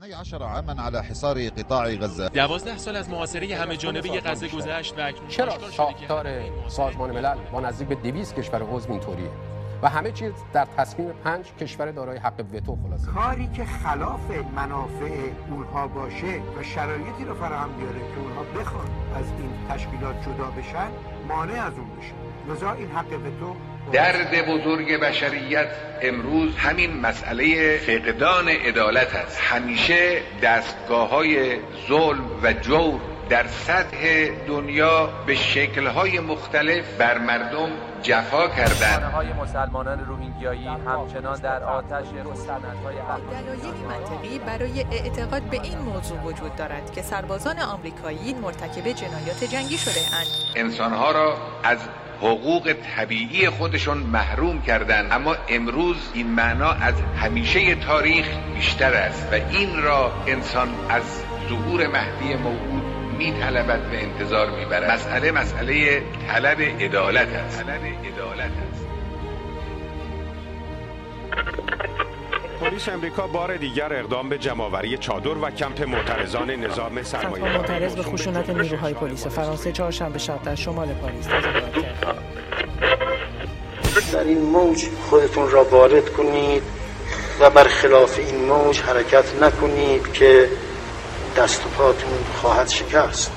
12 عاما على حصار قطاع غزه. 12 سال از محاصره همه جانبه غزه گذشت و اکنون چرا ساختار سازمان ملل با نزدیک به 200 کشور عضو اینطوریه و همه چیز در تصمیم 5 کشور دارای حق وتو خلاصه. کاری که خلاف منافع اونها باشه و شرایطی رو فراهم بیاره که اونها بخوان از این تشکیلات جدا بشن، مانع از اون بشه. لذا این حق وتو درد بزرگ بشریت امروز همین مسئله فقدان عدالت است. همیشه دستگاه‌های ظلم و جور در سطح دنیا به شکل‌های مختلف بر مردم جفا کردند. خانه‌های مسلمانان روهینگیایی همچنان در آتش خشونت‌های دلایل منطقی برای اعتقاد به این موضوع وجود دارد که سربازان آمریکایی مرتکب جنایات جنگی شده اند. انسان‌ها را از حقوق طبیعی خودشون محروم کردند، اما امروز این معنا از همیشه تاریخ بیشتر است و این را انسان از ظهور مهدی موعود می‌طلبد و انتظار می‌برد. مسئله طلب عدالت است. پلیس امریکا بار دیگر اقدام به جمع‌آوری چادر و کمپ معترضان نظام سرمایه‌داری معترض به خشونت نیروهای پلیس فرانسه چهارشنبه شب در شمال پاریس تظاهرات کرد. در این موج خودتون را وارد کنید و برخلاف این موج حرکت نکنید که دست و پاتون خواهد شکست.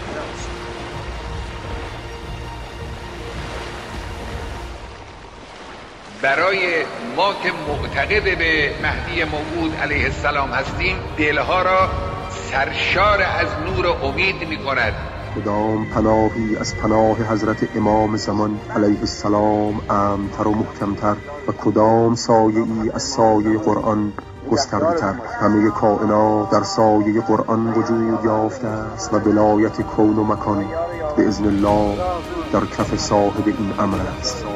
برای ما که معتقد به مهدی موعود علیه السلام هستیم، دلها را سرشار از نور و امید می‌کند. کدام پناهی از پناه حضرت امام زمان علیه السلام امن‌تر و محکم‌تر و کدام سایه‌ای از سایه قرآن گسترده‌تر. همه کائنات در سایه قرآن وجود یافته است و ولایت کون و مکان به اذن الله در کف صاحب این امر است.